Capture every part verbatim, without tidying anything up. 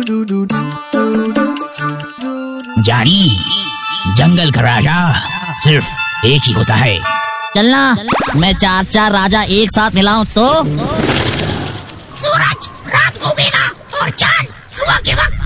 जानी, जंगल का राजा सिर्फ एक ही होता है। चलना, मैं चार चार राजा एक साथ मिलाऊं तो। सूरज रात को उगेगा और चांद सुबह के वक्त।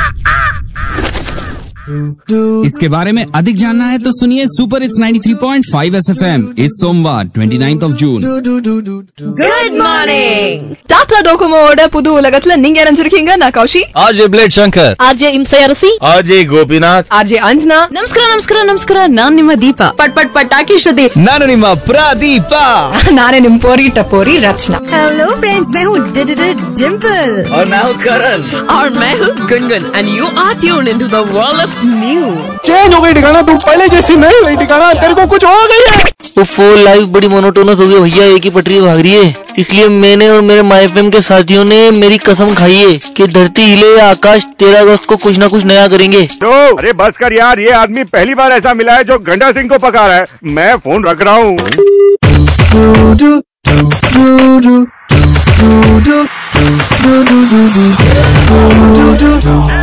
इसके बारे में अधिक जानना है तो सुनिए super hits ninety three point five S F M इस सोमवार उनतीस of June. Good morning. Tata டோகோமோட புது உலகத்துல நீங்க இறஞ்சிருக்கீங்க. நான் Kaushi, RJ blade Shankar, RJ இம்சை அரசி, ஆர்ஜே கோபிநாத், ಆರ್ಜೆ ಅಂಜನಾ. ನಮಸ್ಕಾರ ನಮಸ್ಕಾರ ನಮಸ್ಕಾರ. ನಾನ್ ನಿಮ್ಮ ದೀಪ. ಪಟ್ ಪಟ್ ಪಟಾಕಿ ಶ್ರುತಿ. ನಾನು ನಿಮ್ಮ ಪ್ರದೀಪ. ನಾನೇ ನಿಮ್ ಪೋರಿ ಟಪೋರಿ ರಚನಾ. हेलो फ्रेंड्स, मैं हूँ डिम्पल और मैं हूँ करण और मैं हूँ Gungun and you are tuned into the world of news. Change हो गई ठिकाना, तुम पहले जैसी नहीं रही ठिकाना, तेरे को कुछ हो गई है। तो फोर लाइफ बड़ी मोनोटोनस हो गई भैया, एक ही पटरी भाग रही है। इसलिए मैंने और मेरे माय एफएम के साथियों ने मेरी कसम खाई है कि धरती हिले या आकाश तेरह अगस्त को कुछ ना कुछ नया करेंगे। तो अरे बस कर यार, ये आदमी पहली बार ऐसा मिला है जो गंडा सिंह को पका रहा है। मैं फोन रख रहा हूँ।